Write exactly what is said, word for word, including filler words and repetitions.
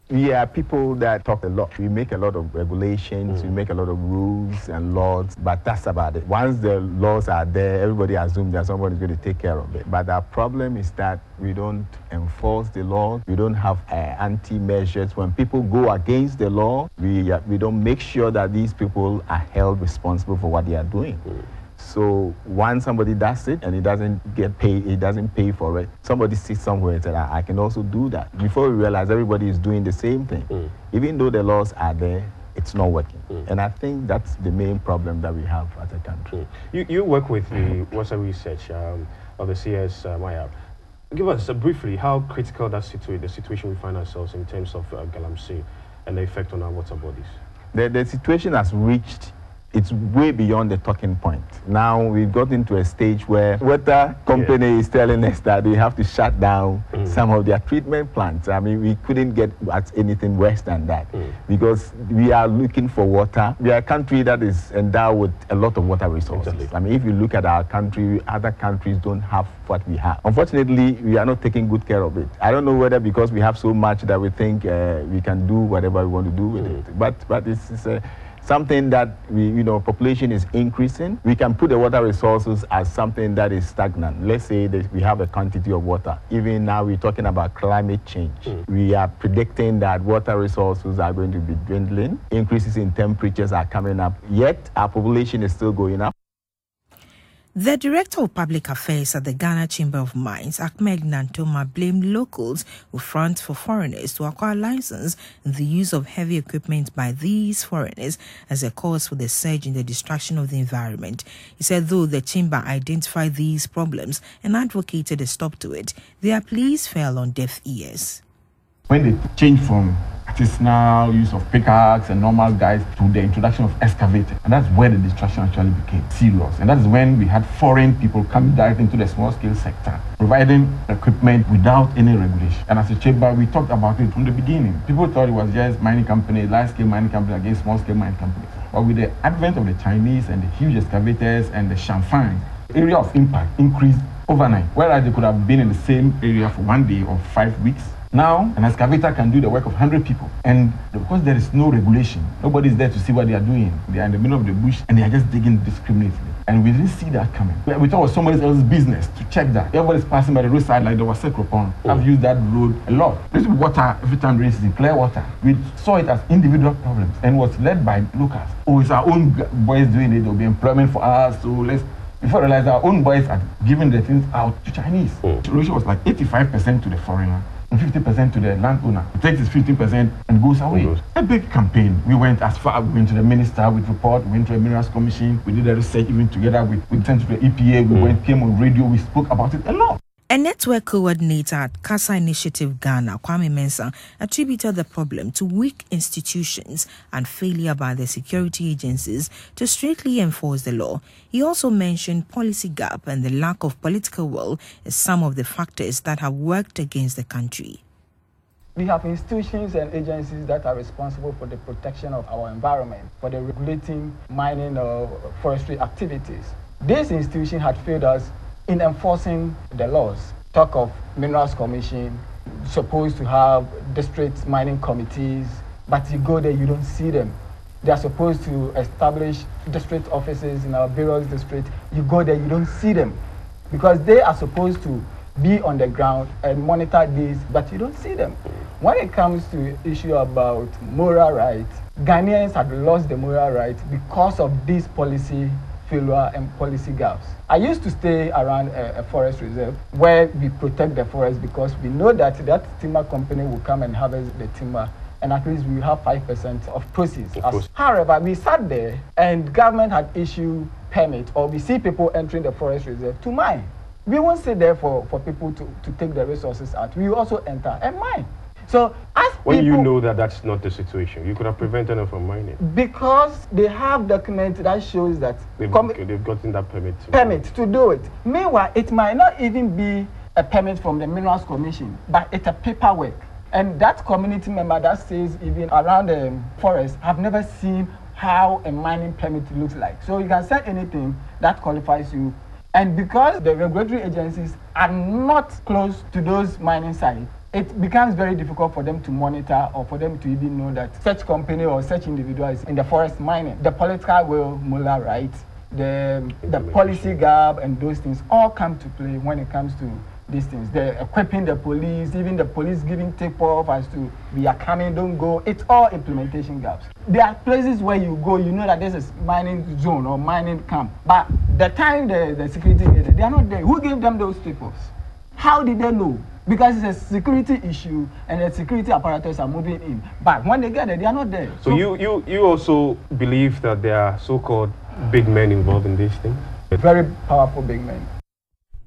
We are people that talk a lot. We make a lot of regulations, mm. we make a lot of rules and laws, but that's about it. Once the laws are there, everybody assumes that somebody's going to take care of it. But our problem is that we don't enforce the law. We don't have uh, anti-measures. When people go against the law, we, uh, we don't make sure that these people are held responsible for what they are doing. Mm. So once somebody does it and he doesn't get paid, he doesn't pay for it, somebody sits somewhere and says, I, I can also do that. Before we realize everybody is doing the same thing. Mm. Even though the laws are there, it's not working. Mm. And I think that's the main problem that we have as a country. Mm. You, you work with the Water Research um, of the C S I R. Give us uh, briefly how critical that situa the situation we find ourselves in terms of uh, Galamsey and the effect on our water bodies. The, the situation has reached, it's way beyond the talking point. Now we've got into a stage where water company yeah. is telling us that they have to shut down mm. some of their treatment plants. I mean, we couldn't get at anything worse than that mm. because we are looking for water. We are a country that is endowed with a lot of water resources. Exactly. I mean, if you look at our country, other countries don't have what we have. Unfortunately, we are not taking good care of it. I don't know whether because we have so much that we think uh, we can do whatever we want to do with mm. it. But, but it's, it's a something that we, you know, population is increasing. We can put the water resources as something that is stagnant. Let's say that we have a quantity of water. Even now we're talking about climate change. Mm. We are predicting that water resources are going to be dwindling. Increases in temperatures are coming up. Yet our population is still going up. The Director of Public Affairs at the Ghana Chamber of Mines, Ahmed Nantoma, blamed locals who front for foreigners to acquire license and the use of heavy equipment by these foreigners as a cause for the surge in the destruction of the environment. He said though the Chamber identified these problems and advocated a stop to it, their pleas fell on deaf ears. When they changed from artisanal use of pickaxe and normal guys to the introduction of excavator, and that's where the destruction actually became serious. And that is when we had foreign people coming directly into the small scale sector, providing equipment without any regulation. And as a chamber, we talked about it from the beginning. People thought it was just mining companies, large scale mining companies against small scale mining companies. But with the advent of the Chinese and the huge excavators and the Shanfang, the area of impact increased overnight, whereas they could have been in the same area for one day or five weeks. Now, an excavator can do the work of one hundred people. And because there is no regulation, nobody is there to see what they are doing. They are in the middle of the bush and they are just digging discriminately. And we didn't see that coming. We thought it was somebody else's business to check that. Everybody's passing by the roadside like there was Sekropon. Mm. I've used that road a lot. This is water every time rain season, clear water. We saw it as individual problems and was led by locals. Oh, it's our own boys doing it. There will be employment for us. So let's. Before I realized our own boys are giving the things out to Chinese. Mm. The ratio was like eighty-five percent to the foreigner and fifty percent to the landowner. It takes his fifteen percent and goes away. Mm-hmm. A big campaign. We went as far, we went to the minister with report, we went to the Minerals Commission, we did the research even together with, we sent to the E P A, we mm. went, came on radio, we spoke about it a lot. A network coordinator at CASA Initiative Ghana, Kwame Mensah, attributed the problem to weak institutions and failure by the security agencies to strictly enforce the law. He also mentioned policy gap and the lack of political will as some of the factors that have worked against the country. We have institutions and agencies that are responsible for the protection of our environment, for the regulating mining or forestry activities. This institution had failed us in enforcing the laws. Talk of Minerals Commission, supposed to have district mining committees, but you go there, you don't see them. They are supposed to establish district offices in our various districts. You go there, you don't see them, because they are supposed to be on the ground and monitor these, but you don't see them. When it comes to issue about moral rights, Ghanaians had lost the moral rights because of this policy failure and policy gaps. I used to stay around a, a forest reserve where we protect the forest because we know that that timber company will come and harvest the timber, and at least we have five percent of proceeds. As, however, we sat there and government had issued permit, or we see people entering the forest reserve to mine. We won't sit there for, for people to, to take the resources out. We will also enter and mine. So as when people, you know that that's not the situation, you could have prevented them from mining. Because they have document that shows that they've, they've gotten that permit to permit to do it. Meanwhile, it might not even be a permit from the Minerals Commission, but it's a paperwork. And that community member that stays even around the forest have never seen how a mining permit looks like. So you can say anything that qualifies you. And because the regulatory agencies are not close to those mining sites, it becomes very difficult for them to monitor or for them to even know that such company or such individual is in the forest mining. The political will, Mullah, right? The, the policy gap and those things all come to play when it comes to these things. They're equipping the police, even the police giving tip-off as to we are coming, don't go. It's all implementation gaps. There are places where you go, you know that this is mining zone or mining camp. But the time the, the security get there, they are not there. Who gave them those tip-offs? How did they know? Because it's a security issue and the security apparatus are moving in. But when they get there, they are not there. So, so you, you, you also believe that there are so-called big men involved in these things? Very powerful big men.